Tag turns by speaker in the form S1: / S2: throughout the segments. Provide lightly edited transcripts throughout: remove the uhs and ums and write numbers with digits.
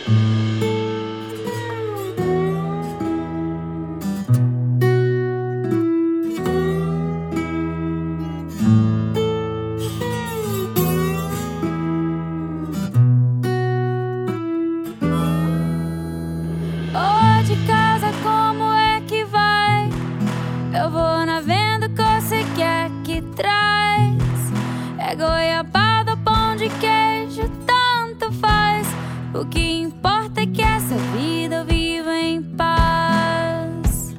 S1: De casa, como é que vai? Eu vou na venda que você quer que traz. É goiabada, pão de queijo, tanto faz. O que importa é que essa vida eu vivo em paz.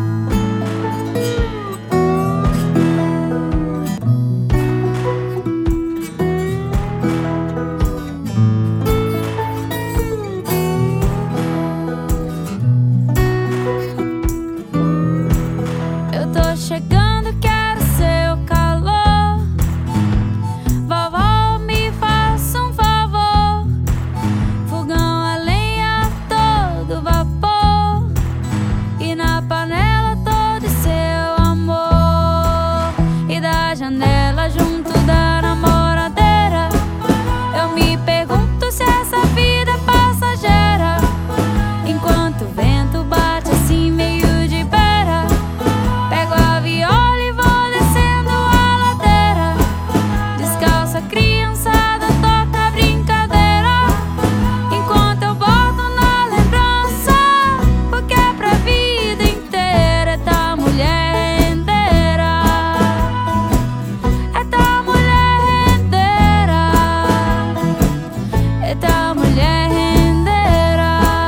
S1: Chegando, quero seu calor. Vovó, me faça um favor. Fogão a lenha, todo vapor. E na panela todo seu amor. E da janela junto da namoradeira, eu me pergunto se essa vida é passageira. Enquanto o vento bate assim meio de beira, pego a viola e vou descendo a ladeira. Descalça, criançada, toca a brincadeira. Enquanto eu boto na lembrança, porque é pra vida inteira. É da mulher rendeira, é da mulher rendeira, é da mulher rendeira,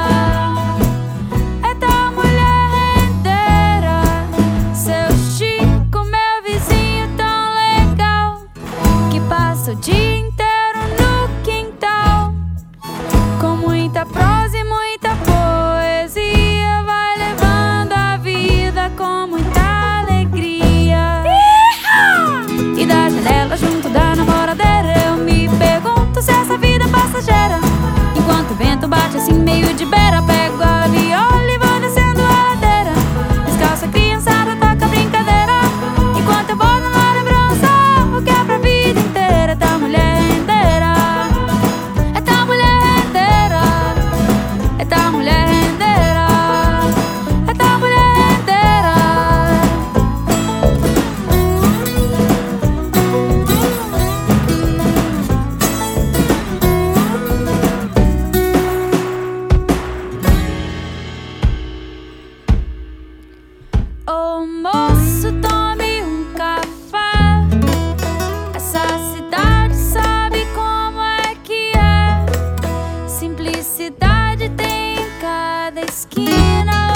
S1: é da mulher rendeira. Seu Chico, meu vizinho tão legal, que passa o dia inteiro no quintal, com muita prosa e muita poesia, vai levando a vida com muita alegria. E da janela junto da namoradeira, eu me pergunto se essa vida é passageira. Enquanto o vento bate assim meio de beira, pego a viola e vou descendo a ladeira. Descalça, criançada, toca a brincadeira. Enquanto eu boto na lembrança, o que é pra vida inteira. É da mulher rendeira, é da mulher rendeira, é da mulher rendeira, é da mulher rendeira. Ô moço, tome um café. Essa cidade sabe como é que é. Simplicidade tem em cada esquina.